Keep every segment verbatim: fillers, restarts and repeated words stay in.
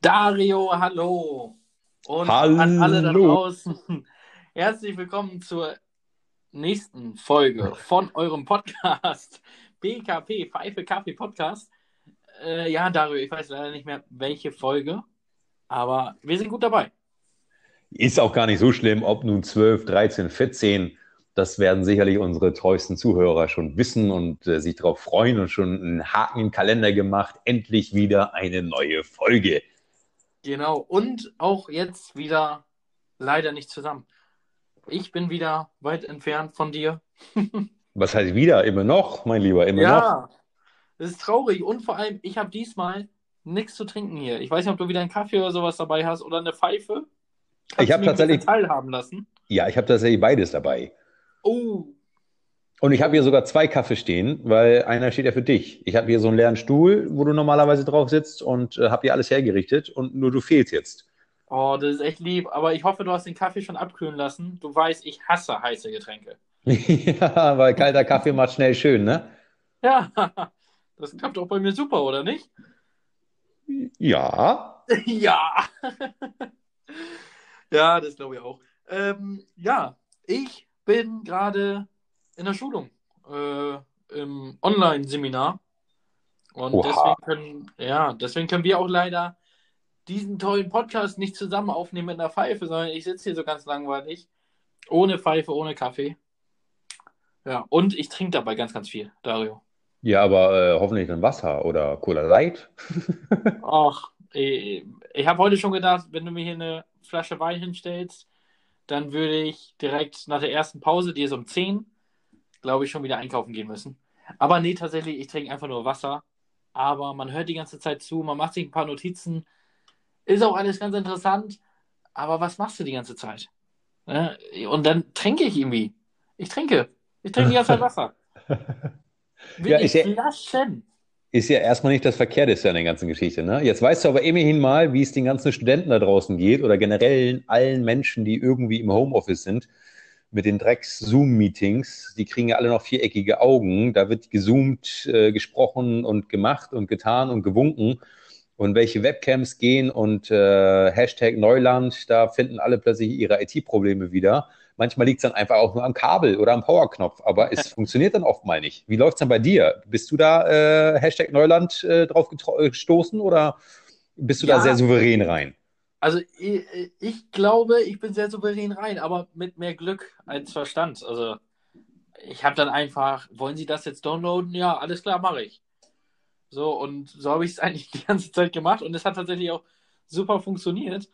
Dario, hallo und an alle da Hallo. draußen. Herzlich willkommen zur nächsten Folge von eurem Podcast P K P, Pfeife Kaffee Podcast. Äh, ja, Dario, ich weiß leider nicht mehr, welche Folge, aber wir sind gut dabei. Ist auch gar nicht so schlimm, ob nun zwölf, dreizehn, vierzehn. Das werden sicherlich unsere treuesten Zuhörer schon wissen und äh, sich darauf freuen und schon einen Haken im Kalender gemacht. Endlich wieder eine neue Folge. Genau, und auch jetzt wieder leider nicht zusammen. Ich bin wieder weit entfernt von dir. Was heißt wieder? Immer noch, mein Lieber, immer noch. Ja, das ist traurig und vor allem, ich habe diesmal nichts zu trinken hier. Ich weiß nicht, ob du wieder einen Kaffee oder sowas dabei hast oder eine Pfeife. Ich Kannst du habe mich ein bisschen tatsächlich, teilhaben lassen? ja, ich habe tatsächlich beides dabei. Oh, Und ich habe hier oh, sogar zwei Kaffee stehen, weil einer steht ja für dich. Ich habe hier so einen leeren Stuhl, wo du normalerweise drauf sitzt und äh, habe hier alles hergerichtet und nur du fehlst jetzt. oh, das ist echt lieb. Aber ich hoffe, du hast den Kaffee schon abkühlen lassen. Du weißt, ich hasse heiße Getränke. Ja, weil kalter Kaffee macht schnell schön, ne? Ja, das klappt auch bei mir super, oder nicht? Ja. Ja, ja, das glaube ich auch. Ähm, ja, ich bin gerade in der Schulung, äh, im Online-Seminar. Und Oha. deswegen können, ja, deswegen können wir auch leider diesen tollen Podcast nicht zusammen aufnehmen mit einer Pfeife, sondern ich sitze hier so ganz langweilig, ohne Pfeife, ohne Kaffee. Ja, und ich trinke dabei ganz, ganz viel, Dario. Ja, aber äh, hoffentlich dann Wasser oder Cola Light. Ach, ich, ich habe heute schon gedacht, wenn du mir hier eine Flasche Wein hinstellst, dann würde ich direkt nach der ersten Pause, die ist um zehn, glaube ich, schon wieder einkaufen gehen müssen. Aber nee, tatsächlich, ich trinke einfach nur Wasser. Aber man hört die ganze Zeit zu, man macht sich ein paar Notizen. Ist auch alles ganz interessant. Aber was machst du die ganze Zeit? Ne? Und dann trinke ich irgendwie. Ich trinke. Ich trinke die ganze Zeit Wasser. Ja, ist Wirklich ja, Flaschen. ist ja erstmal nicht das Verkehrteste an der ganzen Geschichte, ne? Jetzt weißt du aber immerhin mal, wie es den ganzen Studenten da draußen geht oder generell allen Menschen, die irgendwie im Homeoffice sind, mit den Drecks-Zoom-Meetings. Die kriegen ja alle noch viereckige Augen. Da wird gezoomt, äh, gesprochen und gemacht und getan und gewunken. Und welche Webcams gehen und äh, Hashtag Neuland, da finden alle plötzlich ihre I T-Probleme wieder. Manchmal liegt es dann einfach auch nur am Kabel oder am Powerknopf, aber es funktioniert dann oft mal nicht. Wie läuft es dann bei dir? Bist du da äh, Hashtag Neuland äh, drauf gestoßen oder bist du da sehr Ja, souverän rein? also ich, ich glaube, ich bin sehr souverän rein, aber mit mehr Glück als Verstand. Also ich habe dann einfach, wollen Sie das jetzt downloaden? Ja, alles klar, mache ich. So, und so habe ich es eigentlich die ganze Zeit gemacht und es hat tatsächlich auch super funktioniert.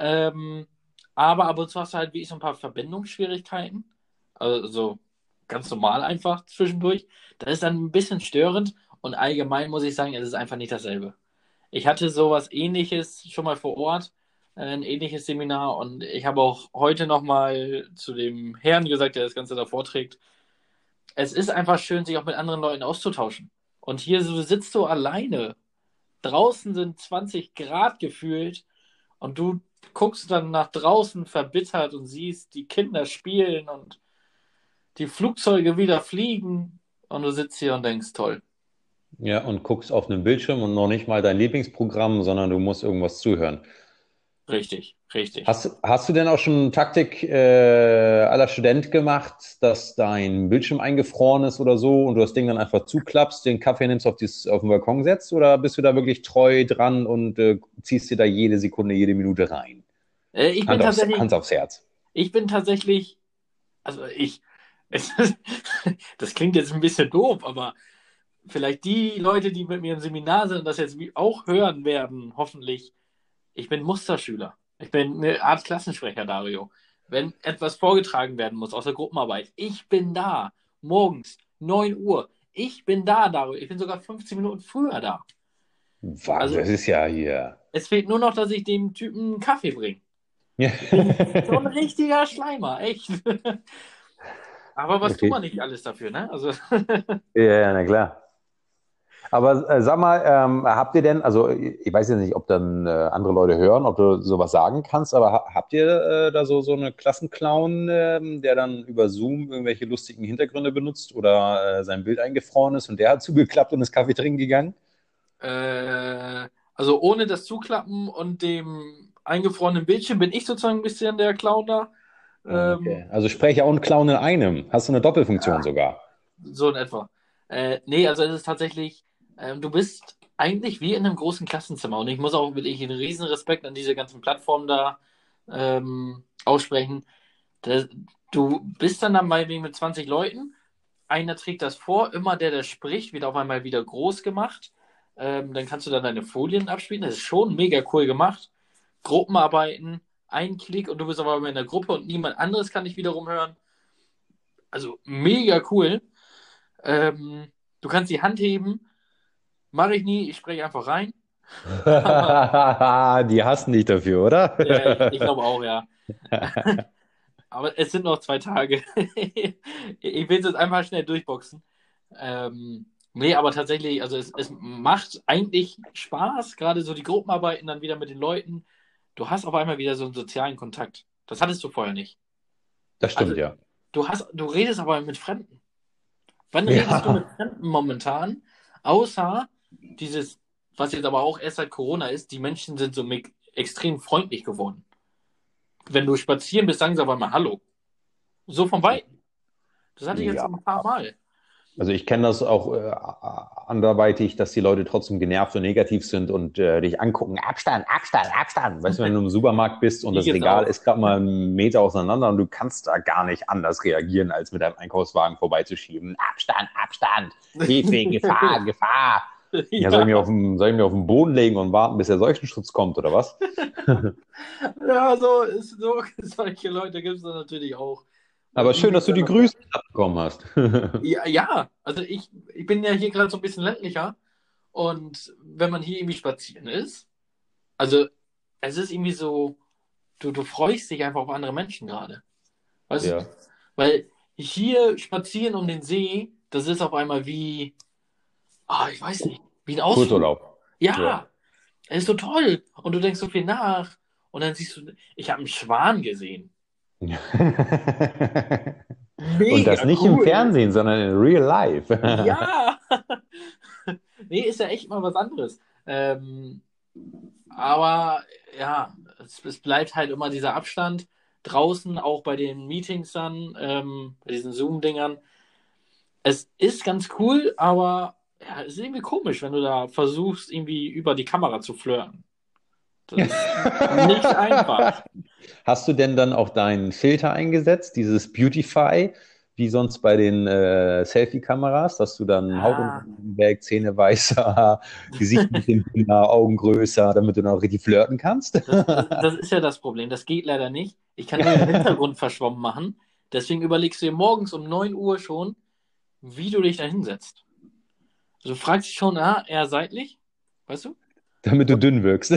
Ähm, aber ab und zu hast du halt wie ich so ein paar Verbindungsschwierigkeiten. Also so ganz normal einfach zwischendurch. Das ist dann ein bisschen störend und allgemein muss ich sagen, es ist einfach nicht dasselbe. Ich hatte sowas Ähnliches schon mal vor Ort, äh, ein ähnliches Seminar und ich habe auch heute nochmal zu dem Herrn gesagt, der das Ganze da vorträgt, es ist einfach schön, sich auch mit anderen Leuten auszutauschen. Und hier so sitzt du alleine. Draußen sind zwanzig Grad gefühlt und du guckst dann nach draußen verbittert und siehst die Kinder spielen und die Flugzeuge wieder fliegen und du sitzt hier und denkst, toll. Ja, und guckst auf einen Bildschirm und noch nicht mal dein Lieblingsprogramm, sondern du musst irgendwas zuhören. Richtig, richtig. Hast, hast du denn auch schon Taktik äh, à la Student gemacht, dass dein Bildschirm eingefroren ist oder so und du das Ding dann einfach zuklappst, den Kaffee nimmst, auf, dieses, auf den Balkon setzt oder bist du da wirklich treu dran und äh, ziehst dir da jede Sekunde, jede Minute rein? Äh, ich bin Hand aufs, tatsächlich, Hand aufs Herz. ich bin tatsächlich, also ich, es ist, das klingt jetzt ein bisschen doof, aber vielleicht die Leute, die mit mir im Seminar sind und das jetzt wie- auch hören werden, hoffentlich, ich bin Musterschüler. Ich bin eine Art Klassensprecher, Dario. Wenn etwas vorgetragen werden muss aus der Gruppenarbeit, ich bin da. Morgens, neun Uhr. Ich bin da, Dario. Ich bin sogar fünfzehn Minuten früher da. Was, Also das ist ja hier. es fehlt nur noch, dass ich dem Typen einen Kaffee bringe. Ja. Ich bin so ein richtiger Schleimer, echt. Aber was tut Okay. man nicht alles dafür, ne? Also, Ja, ja, na klar. Aber äh, sag mal, ähm, habt ihr denn, also ich weiß jetzt nicht, ob dann äh, andere Leute hören, ob du sowas sagen kannst, aber ha habt ihr äh, da so, so eine Klassenclown, ähm, der dann über Zoom irgendwelche lustigen Hintergründe benutzt oder äh, sein Bild eingefroren ist und der hat zugeklappt und ist Kaffee trinken gegangen? äh, Also ohne das Zuklappen und dem eingefrorenen Bildschirm bin ich sozusagen ein bisschen der Clown da. Ah, Ähm, okay. Also Sprecher und Clown in einem. Hast du eine Doppelfunktion ja, sogar? so in etwa. Äh, nee, also es ist tatsächlich, ähm, du bist eigentlich wie in einem großen Klassenzimmer. Und ich muss auch wirklich einen riesen Respekt an diese ganzen Plattformen da ähm, aussprechen. Das, du bist dann, dann mal mit zwanzig Leuten. Einer trägt das vor, immer der, der spricht, wird auf einmal wieder groß gemacht. Ähm, dann kannst du dann deine Folien abspielen. Das ist schon mega cool gemacht. Gruppenarbeiten, ein Klick und du bist aber in der Gruppe und niemand anderes kann dich wiederum hören. Also mega cool. Ähm, du kannst die Hand heben. Mache ich nie, ich spreche einfach rein. Aber Die hassen dich dafür, oder? ja, ich, ich glaube auch, ja. Aber es sind noch zwei Tage. Ich will es jetzt einfach schnell durchboxen. Ähm, nee, aber tatsächlich, also es, es macht eigentlich Spaß, gerade so die Gruppenarbeiten dann wieder mit den Leuten. Du hast auf einmal wieder so einen sozialen Kontakt. Das hattest du vorher nicht. Das Also stimmt, ja. du hast, du redest aber mit Fremden. Wann redest du mit Ja. Fremden momentan? Außer dieses, was jetzt aber auch erst seit Corona ist, die Menschen sind so me- extrem freundlich geworden. Wenn du spazieren bist, sagen sie auf einmal Hallo. So von Weitem. Das hatte ich jetzt Ja. ein paar Mal. Also ich kenne das auch äh, anderweitig, dass die Leute trotzdem genervt und negativ sind und äh, dich angucken. Abstand, Abstand, Abstand. Weißt du, wenn du im Supermarkt bist und Die das gibt's Regal auch. ist gerade mal einen Meter auseinander und du kannst da gar nicht anders reagieren, als mit deinem Einkaufswagen vorbeizuschieben. Abstand, Abstand. Hilfe, Gefahr, Gefahr. Ja, soll ich mich auf Ja, den, soll ich mich auf den Boden legen und warten, bis der Seuchenschutz kommt, oder was? ja, so, ist, so solche Leute gibt es natürlich auch. Aber Und die schön, dass gibt's du die dann noch. Grüße bekommen hast. Ja, ja, also ich, ich bin ja hier gerade so ein bisschen ländlicher und wenn man hier irgendwie spazieren ist, also es ist irgendwie so, du, du freust dich einfach auf andere Menschen gerade. Weißt du? Ja, Weil hier spazieren um den See, das ist auf einmal wie, ah, ich weiß nicht, wie ein Ausflug. Kurzurlaub. Ja. Ja, es ist so toll. Und du denkst so viel nach und dann siehst du, ich habe einen Schwan gesehen. Und das Mega nicht im cool. Fernsehen, sondern in real life. Ja. Nee, ist ja echt mal was anderes. Ähm, aber ja, es, es bleibt halt immer dieser Abstand. Draußen, auch bei den Meetings dann, ähm, bei diesen Zoom-Dingern. Es ist ganz cool, aber ja, es ist irgendwie komisch, wenn du da versuchst, irgendwie über die Kamera zu flirten. Das ist nicht einfach. Hast du denn dann auch deinen Filter eingesetzt, dieses Beautify, wie sonst bei den äh, Selfie-Kameras, dass du dann Haut Ah, unten weg, Zähne weißer, Gesicht ein bisschen dünner, Augen größer, damit du dann auch richtig flirten kannst? das, das, das ist ja das Problem. Das geht leider nicht. Ich kann nur den Hintergrund verschwommen machen. Deswegen überlegst du dir morgens um neun Uhr schon, wie du dich da hinsetzt. Also du fragst dich schon, ah, eher seitlich, weißt du? Damit du dünn wirkst.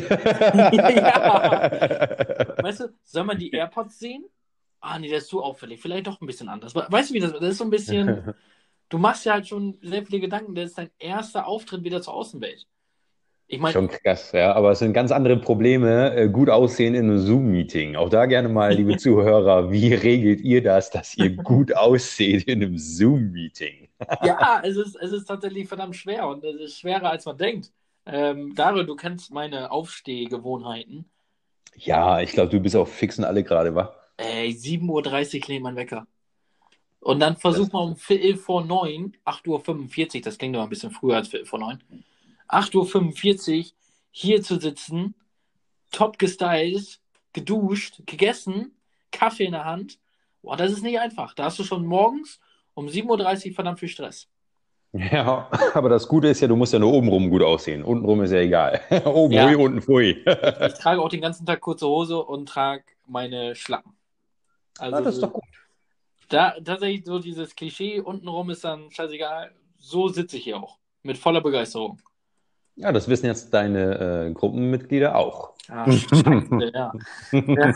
Ja. Weißt du, soll man die AirPods sehen? Ah, nee, der ist zu auffällig. Vielleicht doch ein bisschen anders. Weißt du, wie das ist? Das ist so ein bisschen, du machst ja halt schon sehr viele Gedanken. Das ist dein erster Auftritt wieder zur Außenwelt. Ich meine, Schon krass, ja. Aber es sind ganz andere Probleme. Äh, gut aussehen in einem Zoom-Meeting. Auch da gerne mal, liebe Zuhörer, wie regelt ihr das, dass ihr gut ausseht in einem Zoom-Meeting? ja, es ist, es ist tatsächlich verdammt schwer und es ist schwerer, als man denkt. Ähm, Dario, du kennst meine Aufstehgewohnheiten. Ja, ich glaube, du bist auch fix und alle gerade, wa? Ey, sieben Uhr dreißig klingelt mein Wecker. Und dann Das, versucht man um Viertel vor neun, acht Uhr fünfundvierzig, das klingt doch ein bisschen früher als Viertel vor neun, acht Uhr fünfundvierzig hier zu sitzen, top gestylt, geduscht, gegessen, Kaffee in der Hand. Boah, das ist nicht einfach. Da hast du schon morgens um sieben Uhr dreißig verdammt viel Stress. ja, aber das Gute ist ja, du musst ja nur obenrum gut aussehen. Untenrum ist ja egal. Oben hui, Ja, unten pfui. ich, ich trage auch den ganzen Tag kurze Hose und trage meine Schlappen. Ah, Also das ist doch so, gut. da tatsächlich so dieses Klischee, untenrum ist dann scheißegal. So sitze ich hier auch. Mit voller Begeisterung. Ja, das wissen jetzt deine äh, Gruppenmitglieder auch. Ah, scheiße, ja. Ja.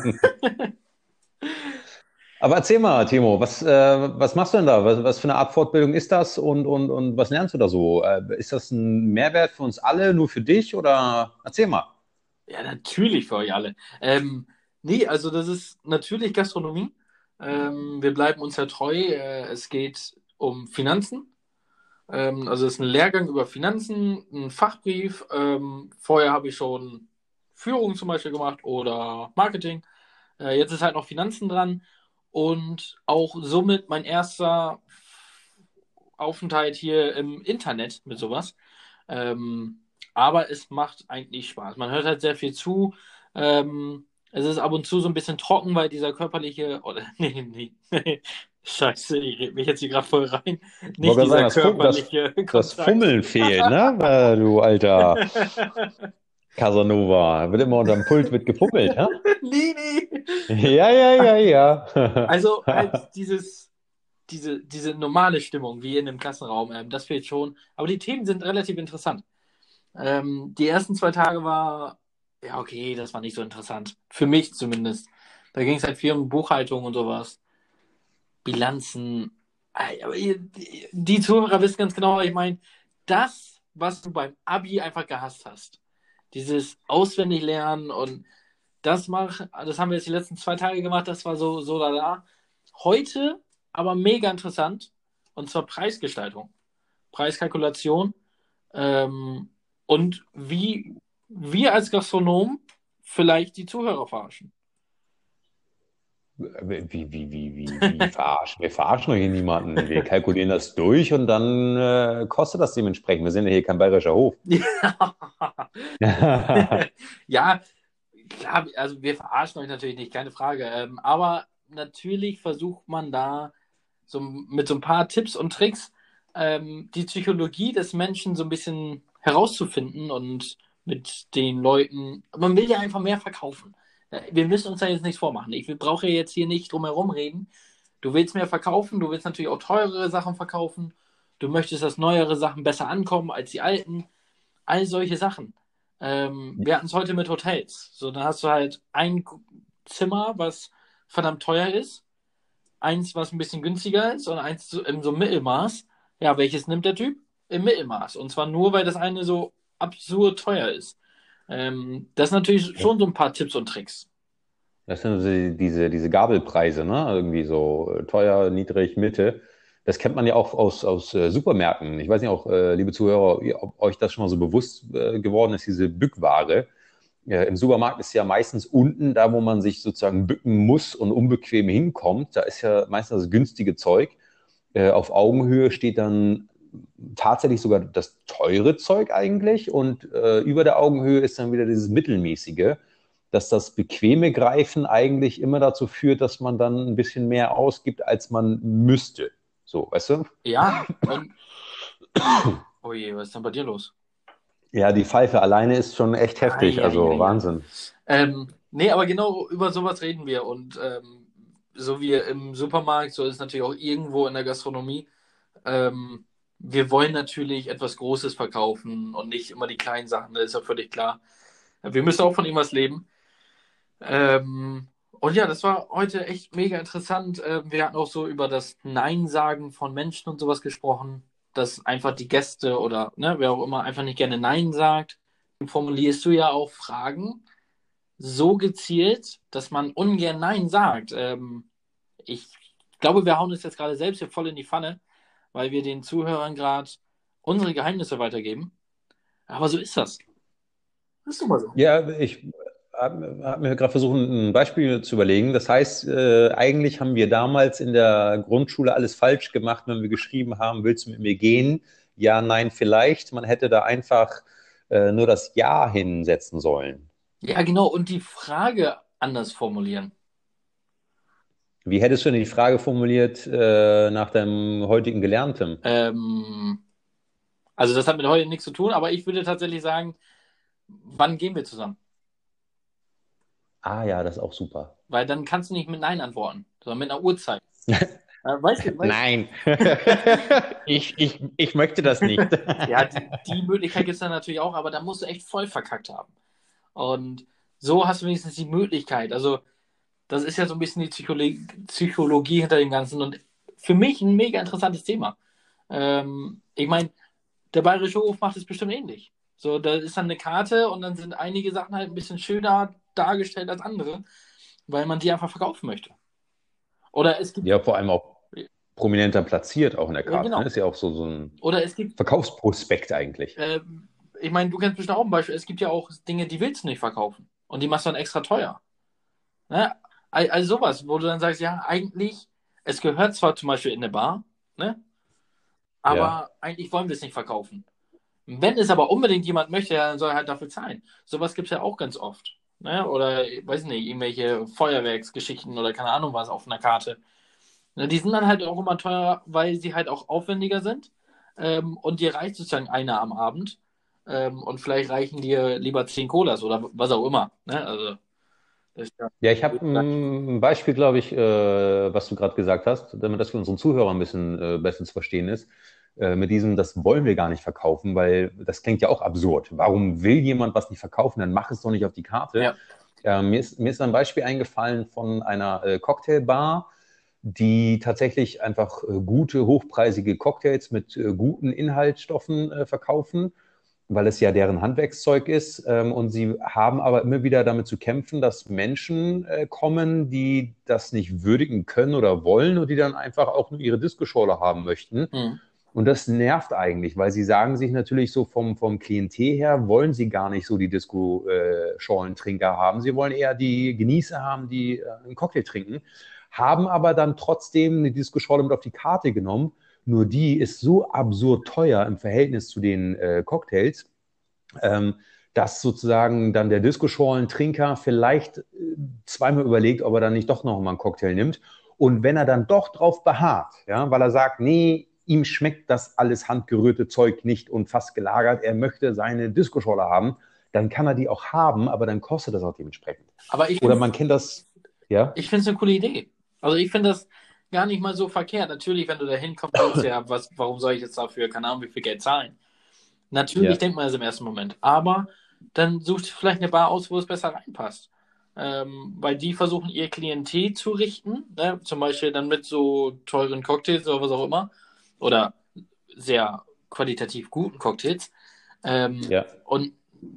Aber erzähl mal, Timo, was, äh, was machst du denn da? Was, was für eine Art Fortbildung ist das und, und, und was lernst du da so? Äh, ist das ein Mehrwert für uns alle, nur für dich oder erzähl mal. Ja, natürlich für euch alle. Ähm, nee, also das ist natürlich Gastronomie. Ähm, wir bleiben uns ja treu. Äh, es geht um Finanzen. Ähm, also es ist ein Lehrgang über Finanzen, ein Fachbrief. Ähm, vorher habe ich schon Führung zum Beispiel gemacht oder Marketing. Äh, jetzt ist halt noch Finanzen dran und auch somit mein erster Aufenthalt hier im Internet mit sowas. Ähm, aber es macht eigentlich Spaß. Man hört halt sehr viel zu. Ähm, es ist ab und zu so ein bisschen trocken, weil dieser körperliche, oder nee, nee, nee. Scheiße, ich rede mich jetzt hier gerade voll rein. Ich wollte Nicht gerade sagen, dieser das, Fu das, körperliche das Kontakt. Fummeln fehlt, ne? Äh, du alter Casanova. Wird immer unterm Pult wird gefummelt, hä? Nee, nee. Ja, ja, ja, ja. Also halt dieses, diese, diese normale Stimmung wie in einem Klassenraum, ähm, das fehlt schon. Aber die Themen sind relativ interessant. Ähm, die ersten zwei Tage war, ja, okay, das war nicht so interessant. Für mich zumindest. Da ging es halt viel um Buchhaltung und sowas. Bilanzen. Ey, aber ihr, die, die Zuhörer wissen ganz genau, was ich meine, das, was du beim Abi einfach gehasst hast. Dieses auswendig lernen und das mach, das haben wir jetzt die letzten zwei Tage gemacht, das war so, so da, da. Heute aber mega interessant. Und zwar Preisgestaltung, Preiskalkulation ähm, und wie wir als Gastronomen vielleicht die Zuhörer verarschen. Wie, wie, wie, wie, wie verarschen? Wir verarschen doch hier niemanden. Wir kalkulieren das durch und dann äh, kostet das dementsprechend. Wir sind ja hier kein bayerischer Hof. Ja, klar, also wir verarschen euch natürlich nicht, keine Frage. Ähm, aber natürlich versucht man da so mit so ein paar Tipps und Tricks ähm, die Psychologie des Menschen so ein bisschen herauszufinden und mit den Leuten. Man will ja einfach mehr verkaufen. Wir müssen uns da jetzt nichts vormachen. Ich brauche ja jetzt hier nicht drum herum reden. Du willst mehr verkaufen, du willst natürlich auch teurere Sachen verkaufen. Du möchtest, dass neuere Sachen besser ankommen als die alten. All solche Sachen. Ähm, wir hatten es heute mit Hotels. So, dann hast du halt ein Zimmer, was verdammt teuer ist, eins, was ein bisschen günstiger ist und eins so, im so Mittelmaß. Ja, welches nimmt der Typ? Im Mittelmaß. Und zwar nur, weil das eine so absurd teuer ist. Ähm, das sind natürlich schon so ein paar Tipps und Tricks. Das sind so die- diese, diese Gabelpreise, ne? Irgendwie so äh, teuer, niedrig, Mitte. Das kennt man ja auch aus, aus äh, Supermärkten. Ich weiß nicht, auch, äh, liebe Zuhörer, ob euch das schon mal so bewusst äh, geworden ist, diese Bückware. Äh, im Supermarkt ist ja meistens unten, da wo man sich sozusagen bücken muss und unbequem hinkommt, da ist ja meistens das günstige Zeug. Äh, auf Augenhöhe steht dann tatsächlich sogar das teure Zeug eigentlich und äh, über der Augenhöhe ist dann wieder dieses mittelmäßige, dass das bequeme Greifen eigentlich immer dazu führt, dass man dann ein bisschen mehr ausgibt, als man müsste. So, weißt du? Ja, und oh je, was ist denn bei dir los? Ja, die Pfeife alleine ist schon echt heftig, also Eieiei. Wahnsinn. Ähm, nee, aber genau über sowas reden wir. Und ähm, so wie im Supermarkt, so ist es natürlich auch irgendwo in der Gastronomie. Ähm, wir wollen natürlich etwas Großes verkaufen und nicht immer die kleinen Sachen, das ist ja völlig klar. Wir müssen auch von irgendwas leben. Ähm, und ja, das war heute echt mega interessant. Ähm, wir hatten auch so über das Nein-Sagen von Menschen und sowas gesprochen, dass einfach die Gäste oder ne, wer auch immer einfach nicht gerne Nein sagt. Dann formulierst du ja auch Fragen so gezielt, dass man ungern Nein sagt. Ähm, ich glaube, wir hauen uns jetzt gerade selbst hier voll in die Pfanne, weil wir den Zuhörern gerade unsere Geheimnisse weitergeben. Aber so ist das. Das ist nun mal so. Ja, ich habe hab mir gerade versucht, ein Beispiel zu überlegen. Das heißt, äh, eigentlich haben wir damals in der Grundschule alles falsch gemacht, wenn wir geschrieben haben, willst du mit mir gehen? Ja, nein, vielleicht. Man hätte da einfach äh, nur das Ja hinsetzen sollen. Ja, genau. Und die Frage anders formulieren. Wie hättest du denn die Frage formuliert äh, nach deinem heutigen Gelernten? Ähm, also das hat mit heute nichts zu tun, aber ich würde tatsächlich sagen, wann gehen wir zusammen? Ah ja, das ist auch super. Weil dann kannst du nicht mit Nein antworten, sondern mit einer Uhrzeit. Äh, weißt du, weißt Nein, ich, ich, ich möchte das nicht. ja, die, die Möglichkeit gibt es dann natürlich auch, aber da musst du echt voll verkackt haben. Und so hast du wenigstens die Möglichkeit. Also, das ist ja so ein bisschen die Psychologie, Psychologie hinter dem Ganzen und für mich ein mega interessantes Thema. Ähm, ich meine, der Bayerische Hof macht es bestimmt ähnlich. So, da ist dann eine Karte und dann sind einige Sachen halt ein bisschen schöner dargestellt als andere, weil man die einfach verkaufen möchte. Oder es gibt, Ja, vor allem auch. prominenter platziert, auch in der Ja, Karte. Ne? genau. Ist ja auch so, so ein Oder es gibt, Verkaufsprospekt eigentlich. äh, ich meine, du kennst bestimmt auch ein Beispiel, es gibt ja auch Dinge, die willst du nicht verkaufen. Und die machst du dann extra teuer. Ne? Al- Also sowas, wo du dann sagst, ja, eigentlich, es gehört zwar zum Beispiel in eine Bar, ne? Ja. Aber eigentlich wollen wir es nicht verkaufen. Wenn es aber unbedingt jemand möchte, ja, dann soll er halt dafür zahlen. Sowas gibt es ja auch ganz oft. Ne? Oder, ich weiß nicht, irgendwelche Feuerwerksgeschichten oder keine Ahnung was auf einer Karte. Ne, die sind dann halt auch immer teuer, weil sie halt auch aufwendiger sind. Ähm, und dir reicht sozusagen einer am Abend. Ähm, und vielleicht reichen dir lieber zehn Colas oder was auch immer. Ne? Also, das ist ja. Ja, ich habe ein Beispiel, glaube ich, äh, was du gerade gesagt hast, damit das für unseren Zuhörer ein bisschen äh, besser zu verstehen ist. Äh, mit diesem, das wollen wir gar nicht verkaufen, weil das klingt ja auch absurd. Warum will jemand was nicht verkaufen? Dann mach es doch nicht auf die Karte. Ja. Äh, mir ist, mir ist ein Beispiel eingefallen von einer äh, Cocktailbar, die tatsächlich einfach äh, gute, hochpreisige Cocktails mit äh, guten Inhaltsstoffen äh, verkaufen, weil es ja deren Handwerkszeug ist. Ähm, und sie haben aber immer wieder damit zu kämpfen, dass Menschen äh, kommen, die das nicht würdigen können oder wollen und die dann einfach auch nur ihre Disco-Schorle haben möchten. Hm. Und das nervt eigentlich, weil sie sagen sich natürlich so vom, vom Klientel her, wollen sie gar nicht so die Disco-Schorlentrinker haben. Sie wollen eher die Genießer haben, die äh, einen Cocktail trinken, haben aber dann trotzdem eine Disco-Schorle mit auf die Karte genommen. Nur die ist so absurd teuer im Verhältnis zu den äh, Cocktails, ähm, dass sozusagen dann der Disco-Schorlen-Trinker vielleicht äh, zweimal überlegt, ob er dann nicht doch noch mal einen Cocktail nimmt. Und wenn er dann doch drauf beharrt, ja, weil er sagt, nee, ihm schmeckt das alles handgerührte Zeug nicht und fast gelagert, er möchte seine Disco-Schorle haben, dann kann er die auch haben, aber dann kostet das auch dementsprechend. Aber ich Oder finde man kennt das, ja, ich finde es eine coole Idee. Also ich finde das gar nicht mal so verkehrt. Natürlich, wenn du da hinkommst, denkst du ja, was, warum soll ich jetzt dafür, keine Ahnung, wie viel Geld zahlen? Natürlich ja, denkt man das im ersten Moment. Aber dann sucht vielleicht eine Bar aus, wo es besser reinpasst. Ähm, weil die versuchen, ihr Klientel zu richten. Ne? Zum Beispiel dann mit so teuren Cocktails oder was auch immer. Oder sehr qualitativ guten Cocktails. Ähm, ja. und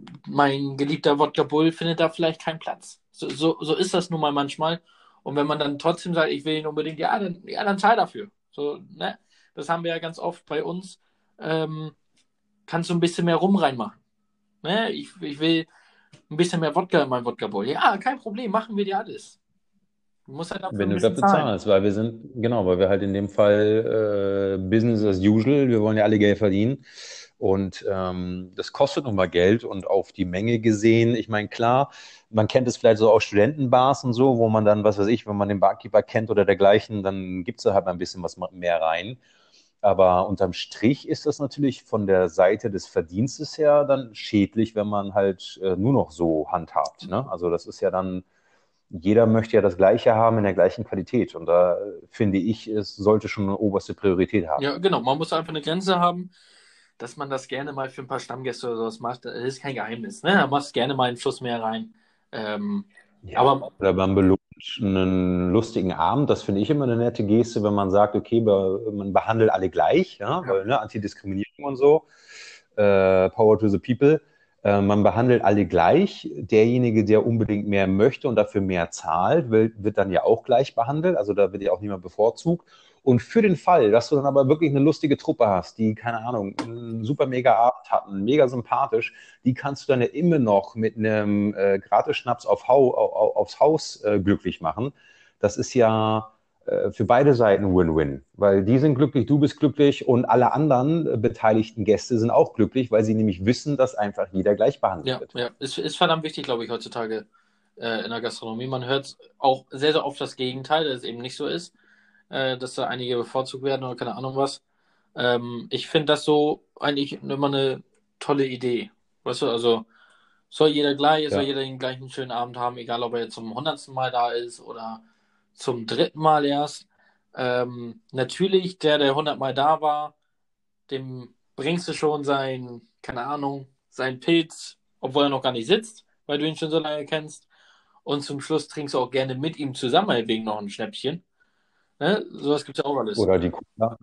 mein geliebter Wodka Bull findet da vielleicht keinen Platz. So, so, so ist das nun mal manchmal. Und wenn man dann trotzdem sagt, ich will ihn unbedingt, ja, dann, ja, dann zahl dafür. So, ne? Das haben wir ja ganz oft bei uns. Ähm, kannst du ein bisschen mehr Rum reinmachen. Ne? Ich, ich will ein bisschen mehr Wodka in meinem Wodka Bull. Ja, kein Problem, machen wir dir alles. Du musst halt dafür Wenn ein du bisschen dafür zahlen. zahlst, weil wir sind, genau, weil wir halt in dem Fall äh, Business as usual, wir wollen ja alle Geld verdienen und ähm, das kostet nun mal Geld und auf die Menge gesehen, ich meine, klar, man kennt es vielleicht so aus Studentenbars und so, wo man dann, was weiß ich, wenn man den Barkeeper kennt oder dergleichen, dann gibt es da halt mal ein bisschen was mehr rein. Aber unterm Strich ist das natürlich von der Seite des Verdienstes her dann schädlich, wenn man halt äh, nur noch so handhabt. Ne? Also das ist ja dann, jeder möchte ja das Gleiche haben in der gleichen Qualität. Und da äh, finde ich, es sollte schon eine oberste Priorität haben. Ja, genau. Man muss einfach eine Grenze haben, dass man das gerne mal für ein paar Stammgäste oder sowas macht. Das ist kein Geheimnis. Ne? Da machst gerne mal einen Schuss mehr rein. Ähm, Ja. aber Oder man belohnt einen lustigen Abend. Das finde ich immer eine nette Geste, wenn man sagt, okay, be- man behandelt alle gleich, ja, ja, weil ne, Antidiskriminierung und so, äh, Power to the People. Äh, man behandelt alle gleich. Derjenige, der unbedingt mehr möchte und dafür mehr zahlt, wird, wird dann ja auch gleich behandelt. Also da wird ja auch niemand bevorzugt. Und für den Fall, dass du dann aber wirklich eine lustige Truppe hast, die, keine Ahnung, einen super mega Abend hatten, mega sympathisch, die kannst du dann ja immer noch mit einem äh, Gratis-Schnaps auf Hau, auf, aufs Haus äh, glücklich machen. Das ist ja äh, für beide Seiten Win-Win, weil die sind glücklich, du bist glücklich und alle anderen äh, beteiligten Gäste sind auch glücklich, weil sie nämlich wissen, dass einfach jeder gleich behandelt ja, wird. ja. Ist, ist verdammt wichtig, glaube ich, heutzutage äh, in der Gastronomie. Man hört auch sehr, sehr oft das Gegenteil, dass es eben nicht so ist, äh, dass da einige bevorzugt werden oder keine Ahnung was. Ähm, ich finde das so eigentlich immer eine tolle Idee. Weißt du, also soll jeder gleich, soll Ja. jeder den gleichen schönen Abend haben, egal ob er jetzt zum hundertsten Mal da ist oder zum dritten Mal erst. Ähm, natürlich, der, der hundert Mal da war, dem bringst du schon sein, keine Ahnung, sein Pilz, obwohl er noch gar nicht sitzt, weil du ihn schon so lange kennst. Und zum Schluss trinkst du auch gerne mit ihm zusammen, meinetwegen noch ein Schnäppchen. Ne? Sowas gibt es ja auch alles. Oder die Cola.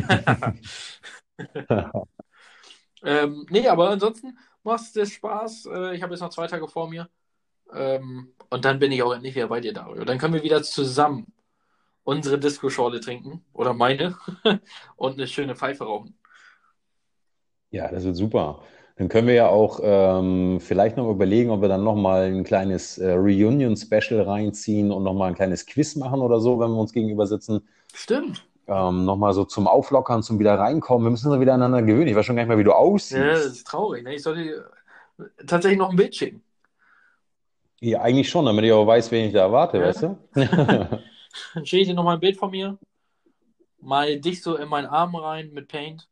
ähm, nee, aber ansonsten macht es Spaß. Äh, ich habe jetzt noch zwei Tage vor mir. Ähm, und dann bin ich auch endlich wieder bei dir, Dario. Dann können wir wieder zusammen unsere Disco-Schorle trinken oder meine und eine schöne Pfeife rauchen. Ja, das wird super. Dann können wir ja auch ähm, vielleicht noch überlegen, ob wir dann nochmal ein kleines äh, Reunion-Special reinziehen und nochmal ein kleines Quiz machen oder so, wenn wir uns gegenüber sitzen. Stimmt. Ähm, nochmal so zum Auflockern, zum wieder reinkommen. Wir müssen uns wieder aneinander gewöhnen. Ich weiß schon gar nicht mehr, wie du Ja, das aussiehst. ist traurig. Ne? Ich sollte dir tatsächlich noch ein Bild schicken. Ja, eigentlich schon, damit ich auch weiß, wen ich da erwarte, Ja? weißt du? Dann schicke ich dir noch mal ein Bild von mir. Mal dich so in meinen Arm rein mit Paint.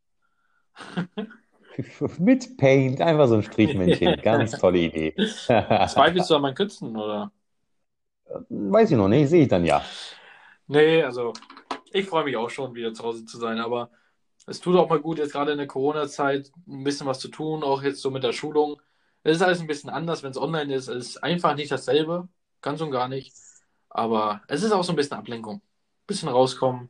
Mit Paint, einfach so ein Strichmännchen. Ganz tolle Idee. Zweifelst du an meinen Künsten, oder? Weiß ich noch nicht, sehe ich dann ja. Nee, also ich freue mich auch schon, wieder zu Hause zu sein, aber es tut auch mal gut, jetzt gerade in der Corona-Zeit ein bisschen was zu tun, auch jetzt so mit der Schulung. Es ist alles ein bisschen anders, wenn es online ist. Es ist einfach nicht dasselbe, ganz und gar nicht. Aber es ist auch so ein bisschen Ablenkung. Ein bisschen rauskommen.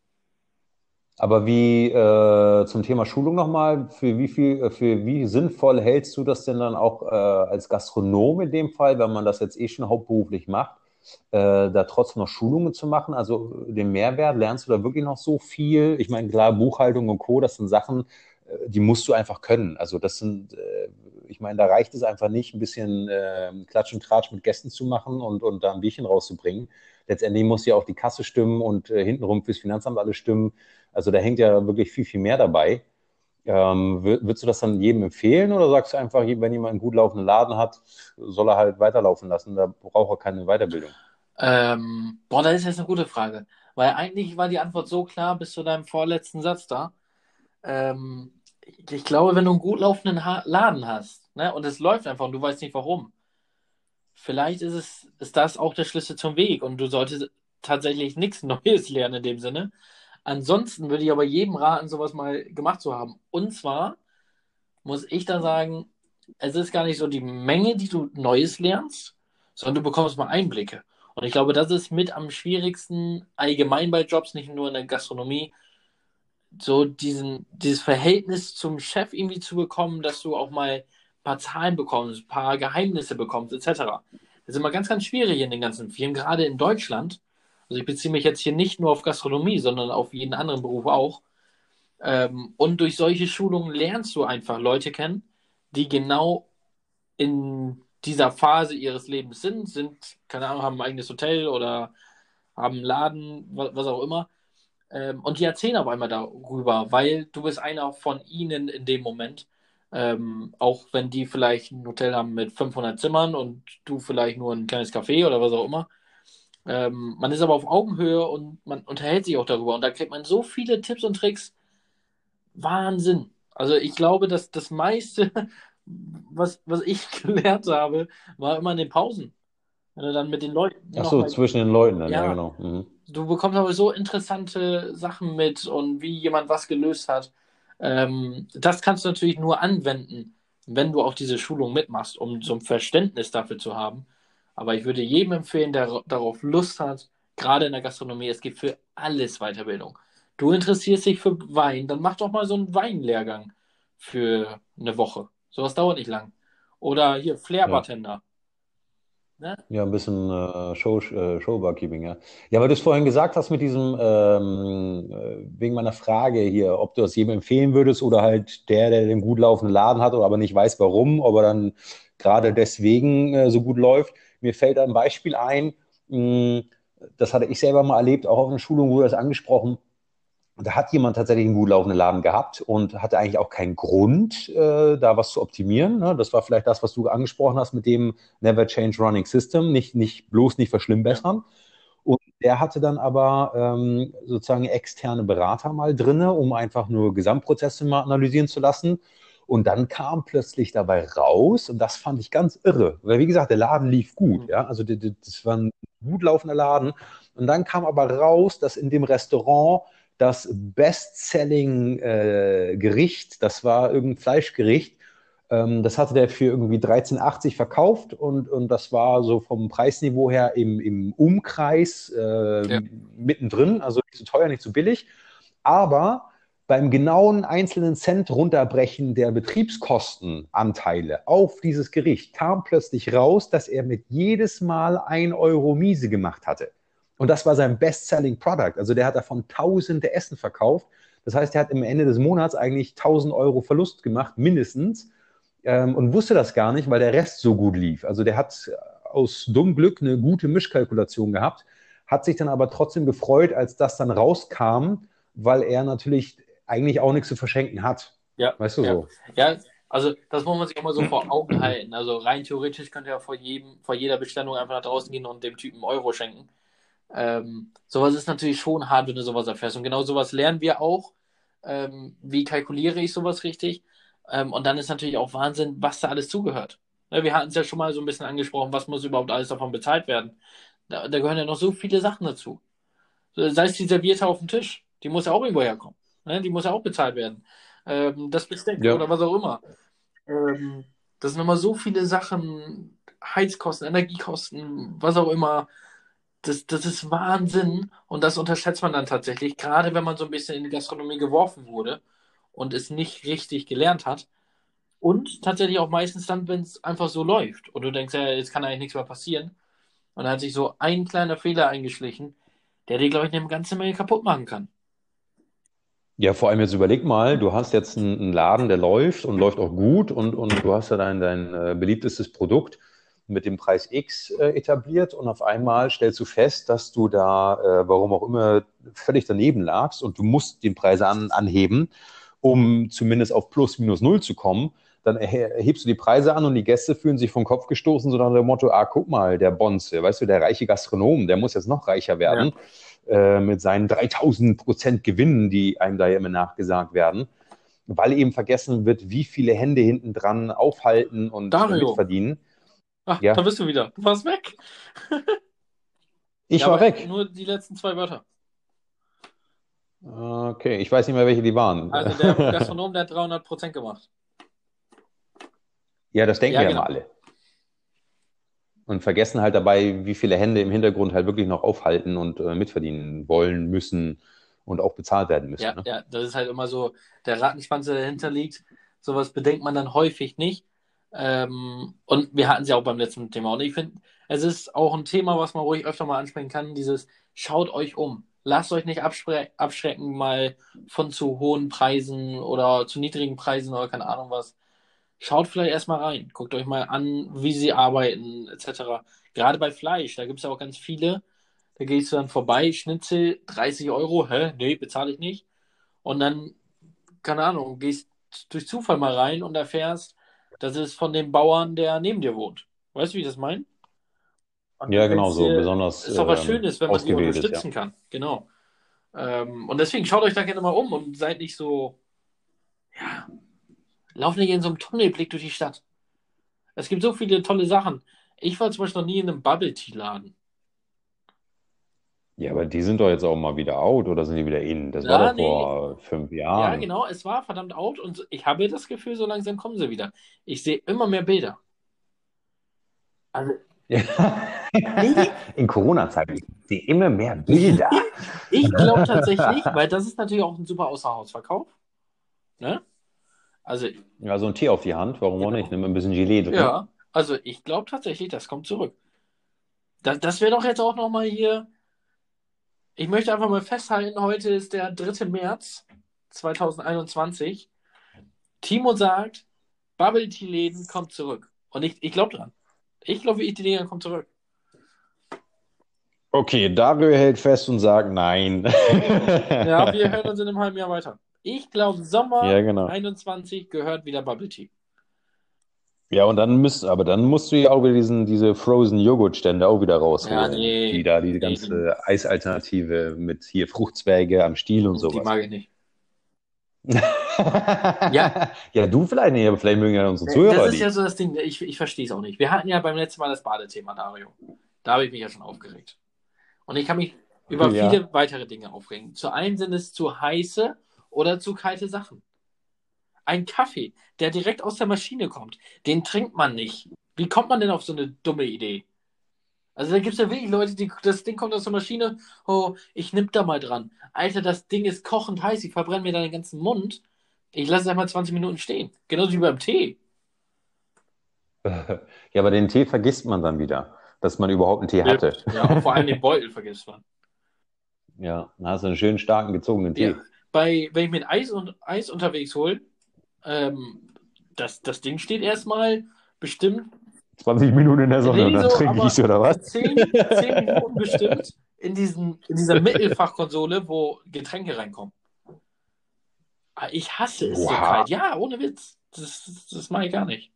Aber wie äh, zum Thema Schulung nochmal, für wie viel, äh, für wie sinnvoll hältst du das denn dann auch äh, als Gastronom in dem Fall, wenn man das jetzt eh schon hauptberuflich macht, äh, da trotzdem noch Schulungen zu machen? Also den Mehrwert, lernst du da wirklich noch so viel? Ich meine, klar, Buchhaltung und Co., das sind Sachen, äh, die musst du einfach können. Also das sind, äh, ich meine, da reicht es einfach nicht, ein bisschen äh, Klatsch und Tratsch mit Gästen zu machen und, und da ein Bierchen rauszubringen. Letztendlich muss ja auch die Kasse stimmen und äh, hintenrum fürs Finanzamt alles stimmen. Also da hängt ja wirklich viel, viel mehr dabei. Ähm, wür- würdest du das dann jedem empfehlen oder sagst du einfach, wenn jemand einen gut laufenden Laden hat, soll er halt weiterlaufen lassen, da braucht er keine Weiterbildung? Ähm, boah, das ist jetzt eine gute Frage. Weil eigentlich war die Antwort so klar bis zu deinem vorletzten Satz da. Ähm, ich glaube, wenn du einen gut laufenden ha Laden hast, ne, und es läuft einfach und du weißt nicht warum, vielleicht ist es, ist das auch der Schlüssel zum Weg und du solltest tatsächlich nichts Neues lernen in dem Sinne. Ansonsten würde ich aber jedem raten, sowas mal gemacht zu haben. Und zwar muss ich da sagen, es ist gar nicht so die Menge, die du Neues lernst, sondern du bekommst mal Einblicke. Und ich glaube, das ist mit am schwierigsten allgemein bei Jobs, nicht nur in der Gastronomie, so diesen, dieses Verhältnis zum Chef irgendwie zu bekommen, dass du auch mal ein paar Zahlen bekommst, ein paar Geheimnisse bekommst, et cetera. Das ist immer ganz, ganz schwierig in den ganzen Firmen, gerade in Deutschland. Also ich beziehe mich jetzt hier nicht nur auf Gastronomie, sondern auf jeden anderen Beruf auch. Ähm, und durch solche Schulungen lernst du einfach Leute kennen, die genau in dieser Phase ihres Lebens sind, sind, keine Ahnung, haben ein eigenes Hotel oder haben einen Laden, was, was auch immer. Ähm, und die erzählen auf einmal darüber, weil du bist einer von ihnen in dem Moment. Ähm, auch wenn die vielleicht ein Hotel haben mit fünfhundert Zimmern und du vielleicht nur ein kleines Café oder was auch immer. Ähm, man ist aber auf Augenhöhe und man unterhält sich auch darüber. Und da kriegt man so viele Tipps und Tricks. Wahnsinn. Also ich glaube, dass das meiste, was, was ich gelernt habe, war immer in den Pausen. Wenn du dann mit den Leuten Ach so, nochmal, zwischen den Leuten dann, ja ja, genau. Mhm. du bekommst aber so interessante Sachen mit und wie jemand was gelöst hat. Ähm, das kannst du natürlich nur anwenden, wenn du auch diese Schulung mitmachst, um so ein Verständnis dafür zu haben. Aber ich würde jedem empfehlen, der darauf Lust hat, gerade in der Gastronomie, es gibt für alles Weiterbildung. Du interessierst dich für Wein, dann mach doch mal so einen Weinlehrgang für eine Woche. Sowas dauert nicht lang. Oder hier Ja. Flair-Bartender. Ne? Ja, ein bisschen äh, Show, äh, Showbarkeeping, ja. Ja, aber du es vorhin gesagt hast mit diesem, ähm, äh, wegen meiner Frage hier, ob du das jedem empfehlen würdest oder halt der, der den gut laufenden Laden hat, aber nicht weiß warum, ob er dann gerade deswegen äh, so gut läuft. Mir fällt ein Beispiel ein, mh, das hatte ich selber mal erlebt, auch auf einer Schulung wurde das angesprochen. Da hat jemand tatsächlich einen gut laufenden Laden gehabt und hatte eigentlich auch keinen Grund, äh, da was zu optimieren. Ne? Das war vielleicht das, was du angesprochen hast mit dem Never Change Running System, nicht, nicht bloß nicht Ja. verschlimmbessern. Und der hatte dann aber ähm, sozusagen externe Berater mal drinne, um einfach nur Gesamtprozesse mal analysieren zu lassen. Und dann kam plötzlich dabei raus, und das fand ich ganz irre, weil wie gesagt, der Laden lief gut, ja, also das war ein gut laufender Laden. Und dann kam aber raus, dass in dem Restaurant das Best-Selling-Gericht, äh, das war irgendein Fleischgericht, ähm, das hatte der für irgendwie dreizehn achtzig verkauft und, und das war so vom Preisniveau her im, im Umkreis äh, Ja. mittendrin, also nicht zu teuer, nicht zu billig. Aber beim genauen einzelnen Cent runterbrechen der Betriebskostenanteile auf dieses Gericht kam plötzlich raus, dass er mit jedes Mal ein Euro miese gemacht hatte. Und das war sein Best-Selling Product. Also der hat davon tausende Essen verkauft. Das heißt, er hat am Ende des Monats eigentlich tausend Euro Verlust gemacht, mindestens, ähm, und wusste das gar nicht, weil der Rest so gut lief. Also der hat aus dumm Glück eine gute Mischkalkulation gehabt, hat sich dann aber trotzdem gefreut, als das dann rauskam, weil er natürlich eigentlich auch nichts zu verschenken hat. Ja, Weißt du ja. so? Ja, also das muss man sich immer so vor Augen halten. Also rein theoretisch könnt ihr ja vor jedem, vor jeder Bestellung einfach nach draußen gehen und dem Typen Euro schenken. Ähm, sowas ist natürlich schon hart, wenn du sowas erfährst. Und genau sowas lernen wir auch. Ähm, wie kalkuliere ich sowas richtig? Ähm, und dann ist natürlich auch Wahnsinn, was da alles zugehört. Ne, wir hatten es ja schon mal so ein bisschen angesprochen, was muss überhaupt alles davon bezahlt werden. Da, da gehören ja noch so viele Sachen dazu. Sei es die Serviette auf dem Tisch, die muss ja auch irgendwo herkommen. Ne? Die muss ja auch bezahlt werden. Ähm, das Besteck Ja. oder was auch immer. Ähm, das sind immer so viele Sachen, Heizkosten, Energiekosten, was auch immer. Das, das ist Wahnsinn und das unterschätzt man dann tatsächlich, gerade wenn man so ein bisschen in die Gastronomie geworfen wurde und es nicht richtig gelernt hat. Und tatsächlich auch meistens dann, wenn es einfach so läuft und du denkst, ja, jetzt kann eigentlich nichts mehr passieren. Und dann hat sich so ein kleiner Fehler eingeschlichen, der dir, glaube ich, eine ganze Menge kaputt machen kann. Ja, vor allem jetzt überleg mal, du hast jetzt einen, einen Laden, der läuft und läuft auch gut und, und du hast ja dein, dein äh, beliebtestes Produkt mit dem Preis X äh, etabliert und auf einmal stellst du fest, dass du da, äh, warum auch immer, völlig daneben lagst und du musst den Preis an, anheben, um zumindest auf plus minus null zu kommen. Dann erhe- erhebst du die Preise an und die Gäste fühlen sich vom Kopf gestoßen, so nach dem Motto, ah, guck mal, der Bonze, weißt du, der reiche Gastronom, der muss jetzt noch reicher Ja. werden äh, mit seinen dreitausend Prozent Gewinnen, die einem da ja immer nachgesagt werden, weil eben vergessen wird, wie viele Hände hinten dran aufhalten und äh, Dario, mitverdienen. ach, da Ja, bist du wieder. Du warst weg. ich Ja, war aber weg. nur die letzten zwei Wörter. Okay, ich weiß nicht mehr, welche die waren. Also der Gastronom, der hat dreihundert Prozent gemacht. Ja, das denken Ja, ja immer genau. alle. Und vergessen halt dabei, wie viele Hände im Hintergrund halt wirklich noch aufhalten und äh, mitverdienen wollen, müssen und auch bezahlt werden müssen. Ja, Ne? ja, das ist halt immer so der Rattenschwanz, der dahinter liegt. Sowas bedenkt man dann häufig nicht. Ähm, und wir hatten es ja auch beim letzten Thema. Und ich finde, es ist auch ein Thema, was man ruhig öfter mal ansprechen kann, dieses schaut euch um. Lasst euch nicht abspre abschrecken mal von zu hohen Preisen oder zu niedrigen Preisen oder keine Ahnung was. Schaut vielleicht erstmal rein. Guckt euch mal an, wie sie arbeiten, et cetera. Gerade bei Fleisch, da gibt es ja auch ganz viele. Da gehst du dann vorbei, Schnitzel, dreißig Euro, hä? Nee, bezahle ich nicht. Und dann, keine Ahnung, gehst durch Zufall mal rein und erfährst, das ist von dem Bauern, der neben dir wohnt. Weißt du, wie ich das meine? Und du Ja, genau, denkst so dir, besonders ist doch was ähm, Schönes, wenn man die ausgewähltes, ja. unterstützen kann. Genau. Ähm, und deswegen schaut euch da gerne mal um und seid nicht so, ja, lauft nicht in so einem Tunnelblick durch die Stadt. Es gibt so viele tolle Sachen. Ich war zum Beispiel noch nie in einem Bubble Tea Laden. Ja, aber die sind doch jetzt auch mal wieder out oder sind die wieder in? Das war Ja, doch nee, vor fünf ja, Jahren. genau, es war verdammt out und ich habe das Gefühl, so langsam kommen sie wieder. Ich sehe immer mehr Bilder. Also, Ja. nee, In Corona-Zeiten sehe ich immer mehr Bilder. ich glaube tatsächlich, weil das ist natürlich auch ein super Außerhausverkauf. Ne? Also, Ja, so ein Tee auf die Hand, warum auch nicht? genau. Nimm ein bisschen Gelee drin. Ja, also ich glaube tatsächlich, das kommt zurück. Das, das wäre doch jetzt auch nochmal hier. Ich möchte einfach mal festhalten, heute ist der dritte März zweitausendeinundzwanzig. Timo sagt, Bubble Tea Läden kommt zurück. Und ich, ich glaube dran. Ich glaube, die Dinger kommen zurück. Okay, Dario hält fest und sagt nein. Ja, wir hören uns in einem halben Jahr weiter. Ich glaube, Ja, Sommer genau. einundzwanzig gehört wieder Bubble Tea. Ja, und dann müsst, aber dann musst du ja auch wieder diesen, diese Frozen Joghurt-Stände auch wieder Ja, rausholen. Die nee. da, diese Nee, die, ganze Eisalternative mit hier Fruchtzwerge am Stiel und die sowas. mag ich nicht. Ja, Ja, du vielleicht nicht, aber vielleicht mögen ja unsere das Zuhörer ist ja die. so das Ding. Ich, ich verstehe es auch nicht. Wir hatten ja beim letzten Mal das Badethema, Dario. Da habe ich mich ja schon aufgeregt. Und ich kann mich über Ja. viele weitere Dinge aufregen. Zu einem sind es zu heiße oder zu kalte Sachen. Ein Kaffee, der direkt aus der Maschine kommt, den trinkt man nicht. Wie kommt man denn auf so eine dumme Idee? Also da gibt es ja wirklich Leute, die, das Ding kommt aus der Maschine, oh, ich nipp da mal dran. Alter, das Ding ist kochend heiß, ich verbrenne mir da den ganzen Mund. Ich lasse es einmal zwanzig Minuten stehen. Genauso wie beim Tee. Ja, aber den Tee vergisst man dann wieder. dass man überhaupt einen Tee Stimmt. hatte. Ja, und vor allem den Beutel vergisst man. Ja, dann hast du einen schönen, starken, gezogenen Tee. Ja, bei, wenn ich mit Eis, und, Eis unterwegs hole, ähm, das, das Ding steht erstmal bestimmt, zwanzig Minuten in der Sonne nee, und dann so, trinke aber ich oder was? zehn, zehn Minuten bestimmt in, diesen, in dieser Mittelfachkonsole, wo Getränke reinkommen. Ah, ich hasse es so Oha. kalt. Ja, ohne Witz. Das, das, das mache ich gar nicht.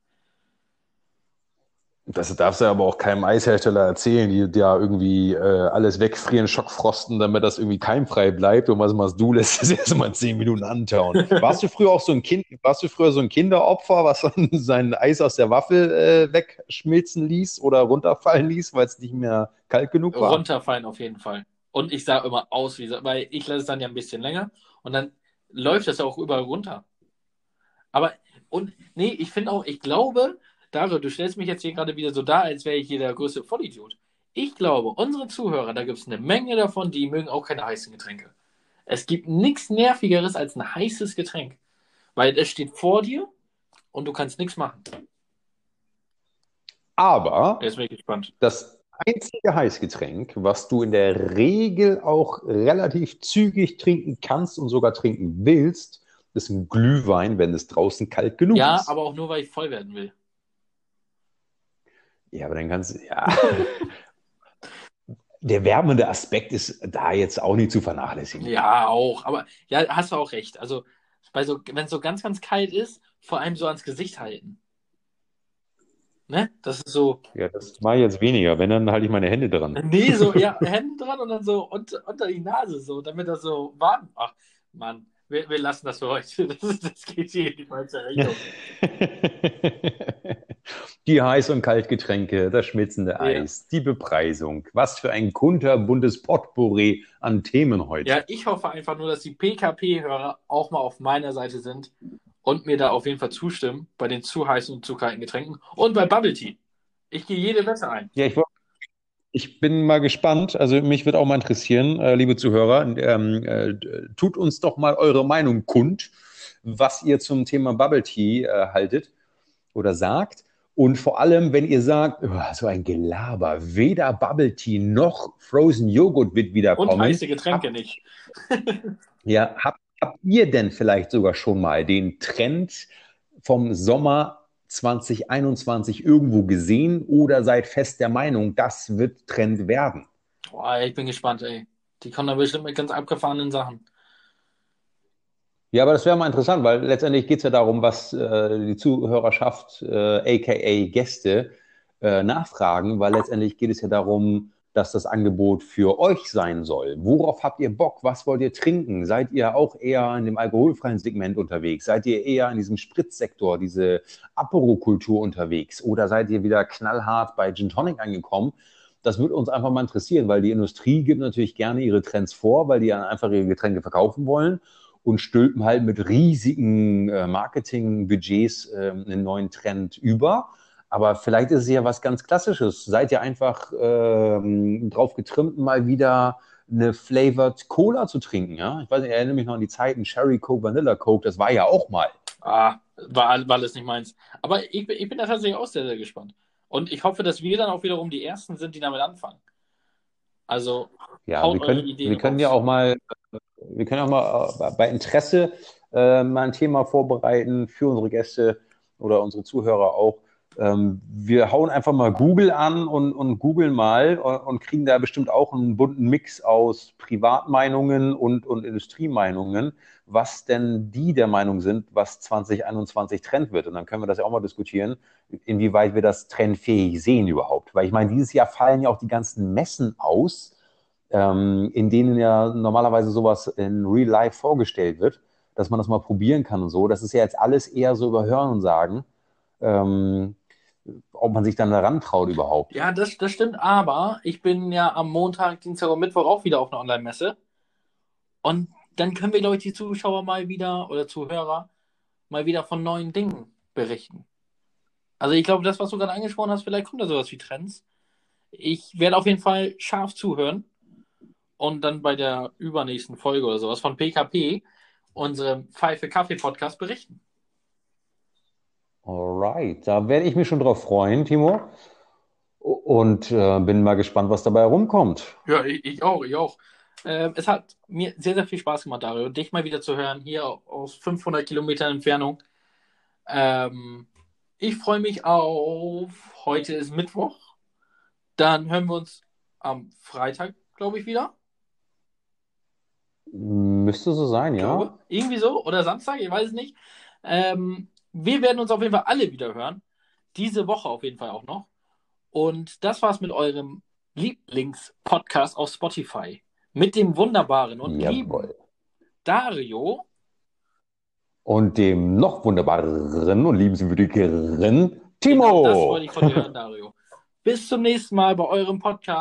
Das darfst du aber auch keinem Eishersteller erzählen, die ja irgendwie äh, alles wegfrieren, schockfrosten, damit das irgendwie keimfrei bleibt. Und was machst du? Lässt es erstmal zehn Minuten antauen. Warst du früher auch so ein Kind, warst du früher so ein Kinderopfer, was dann sein Eis aus der Waffel äh, wegschmilzen ließ oder runterfallen ließ, weil es nicht mehr kalt genug war? Runterfallen auf jeden Fall. Und ich sah immer aus, wie, weil ich lasse es dann ja ein bisschen länger und dann läuft das ja auch überall runter. Aber, und, nee, ich finde auch, ich glaube, Dario, du stellst mich jetzt hier gerade wieder so dar, als wäre ich hier der größte Vollidiot. Ich glaube, unsere Zuhörer, da gibt es eine Menge davon, die mögen auch keine heißen Getränke. Es gibt nichts Nervigeres als ein heißes Getränk. Weil es steht vor dir und du kannst nichts machen. Aber Jetzt bin ich gespannt. das einzige Heißgetränk, was du in der Regel auch relativ zügig trinken kannst und sogar trinken willst, ist ein Glühwein, wenn es draußen kalt genug Ja, ist. aber auch nur, weil ich voll werden will. Ja, aber dann kannst du, ja. Der wärmende Aspekt ist da jetzt auch nicht zu vernachlässigen. Ja, auch. Aber ja, hast du auch recht. Also, bei so, wenn es so ganz, ganz kalt ist, vor allem so ans Gesicht halten. Ne? Das ist so. Ja, das mache ich jetzt weniger. Wenn, dann halte ich meine Hände dran. Nee, so, ja, Hände dran und dann so unter, unter die Nase, so, damit das so warm. Ach, Mann, wir, wir lassen das für heute. Das, das geht hier in die falsche Richtung. Die Heiß- und Kaltgetränke, das schmelzende Ja. Eis, die Bepreisung. Was für ein kunterbuntes Potpourri an Themen heute. Ja, ich hoffe einfach nur, dass die P K P-Hörer auch mal auf meiner Seite sind und mir da auf jeden Fall zustimmen bei den zu heißen und zu kalten Getränken und bei Bubble Tea. Ich gehe jede Wette ein. Ja, ich, woll- ich bin mal gespannt. Also mich wird auch mal interessieren, äh, liebe Zuhörer, ähm, äh, tut uns doch mal eure Meinung kund, was ihr zum Thema Bubble Tea äh, haltet oder sagt. Und vor allem, wenn ihr sagt, oh, so ein Gelaber, weder Bubble Tea noch Frozen Joghurt wird Und wiederkommen. heiße Getränke Habt, nicht. ja, habt, habt ihr denn vielleicht sogar schon mal den Trend vom Sommer zwanzig einundzwanzig irgendwo gesehen oder seid fest der Meinung, das wird Trend werden? Boah, ich bin gespannt, ey. Die kommen da bestimmt mit ganz abgefahrenen Sachen. Ja, aber das wäre mal interessant, weil letztendlich geht es ja darum, was äh, die Zuhörerschaft, äh, aka Gäste, äh, nachfragen, weil letztendlich geht es ja darum, dass das Angebot für euch sein soll. Worauf habt ihr Bock? Was wollt ihr trinken? Seid ihr auch eher in dem alkoholfreien Segment unterwegs? Seid ihr eher in diesem Spritzsektor, diese Apero-Kultur unterwegs? Oder seid ihr wieder knallhart bei Gin Tonic angekommen? Das würde uns einfach mal interessieren, weil die Industrie gibt natürlich gerne ihre Trends vor, weil die dann einfach ihre Getränke verkaufen wollen und stülpen halt mit riesigen äh, Marketingbudgets äh, einen neuen Trend über. Aber vielleicht ist es ja was ganz Klassisches. Seid ihr einfach ähm, drauf getrimmt, mal wieder eine Flavored Cola zu trinken? Ja? Ich weiß nicht, ich erinnere mich noch an die Zeiten Cherry Coke, Vanilla Coke, das war ja auch mal. Ah, war, war alles nicht meins. Aber ich, bin- ich bin da tatsächlich auch sehr, sehr gespannt. Und ich hoffe, dass wir dann auch wiederum die Ersten sind, die damit anfangen. Also, Ja, haut wir eure können, Ideen wir können raus. ja auch mal, wir können auch mal äh, bei Interesse äh, mal ein Thema vorbereiten für unsere Gäste oder unsere Zuhörer auch. Ähm, wir hauen einfach mal Google an und, und googeln mal und, und kriegen da bestimmt auch einen bunten Mix aus Privatmeinungen und, und Industriemeinungen, was denn die der Meinung sind, was zwanzig einundzwanzig Trend wird. Und dann können wir das ja auch mal diskutieren, inwieweit wir das trendfähig sehen überhaupt. Weil ich meine, dieses Jahr fallen ja auch die ganzen Messen aus, ähm, in denen ja normalerweise sowas in Real Life vorgestellt wird, dass man das mal probieren kann und so. Das ist ja jetzt alles eher so über Hören und Sagen, ähm, ob man sich dann daran traut überhaupt. Ja, das, das stimmt, aber ich bin ja am Montag, Dienstag und Mittwoch auch wieder auf einer Online-Messe. Und dann können wir, glaube ich, die Zuschauer mal wieder oder Zuhörer mal wieder von neuen Dingen berichten. Also ich glaube, das, was du gerade angesprochen hast, vielleicht kommt da sowas wie Trends. Ich werde auf jeden Fall scharf zuhören und dann bei der übernächsten Folge oder sowas von P K P, unserem Pfeife Kaffee Podcast, berichten. Alright, da werde ich mich schon drauf freuen, Timo. Und äh, bin mal gespannt, was dabei rumkommt. Ja, ich, ich auch, ich auch. Ähm, es hat mir sehr, sehr viel Spaß gemacht, Dario, dich mal wieder zu hören, hier aus fünfhundert Kilometern Entfernung. Ähm, ich freue mich auf, heute ist Mittwoch. Dann hören wir uns am Freitag, glaube ich, wieder. Müsste so sein, Glaube. ja? Irgendwie so. Oder Samstag, ich weiß es nicht. Ähm, wir werden uns auf jeden Fall alle wieder hören. Diese Woche auf jeden Fall auch noch. Und das war's mit eurem Lieblingspodcast auf Spotify. Mit dem wunderbaren und lieben Jawohl. Dario. Und dem noch wunderbareren und liebenswürdigeren Genau das wollte Timo. ich von dir hören, Dario. Bis zum nächsten Mal bei eurem Podcast.